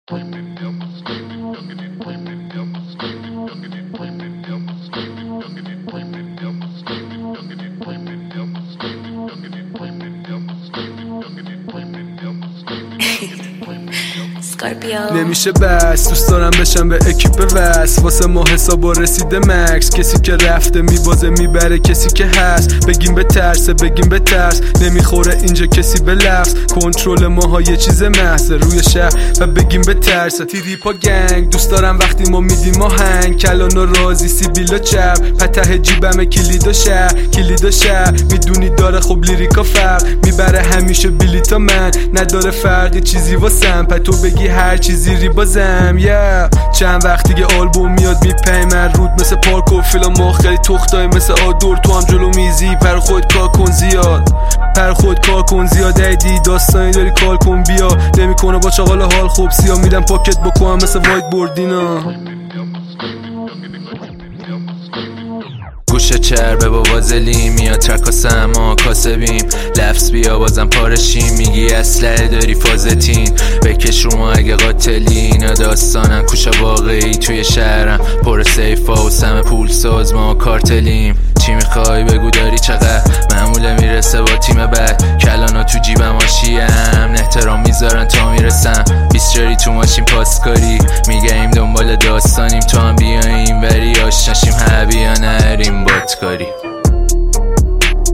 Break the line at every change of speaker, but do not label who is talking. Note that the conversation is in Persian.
نمیشه بس، دوست دارم بشم به اکیپ وس، واسه ما حسابا رسیده مکس. کسی که رفته میبازه میبره، کسی که هست بگیم به ترسه، بگیم به ترس. نمیخوره اینجا کسی به لفظ، کنترل ماها یه چیز محضه روی شهر و بگیم به ترسه. تریپا گنگ دوست دارم وقتی ما میدیم آهنگ، کلان و رازی سیبیل و چپ، پته جیبم کلید و شهر میدونی داره خب لیریکا فرق میبره همیشه بلیتا من، نداره فرقی چیزی واسم پتو بگی هر چیزی ری بازم. چند وقت دیگه آلبوم میاد میپیمن رود مثل پارک و فیلم، ما خیلی تختای مثل آدور، تو هم جلو میزی پر خود کار کن زیاد ایدی داستانی داری کال کن بیا. نمیکنه با چاقال حال خوب سیا، میدم پاکت بکنم مثل وایت بوردینا.
گوشه چربه با وازلین میاد ترکاسم ما کاسبیم، لفظ بیا بازم پارشیم، میگی اسلحه داری فازتین بکش رو ما اگه قاتلی. اینا داستانن کوچه واقعی توی شهرم پر سیفا و سم پول ساز، ما کارتلیم. چی میخوای بگو داری چقدر معموله میرسه با تیم بد، کلانا تو جیبم آشیم احترام میذارن تا میرسم. 20 جاری تو ماشین پاسکاری میگیم دنبال داستانیم، تو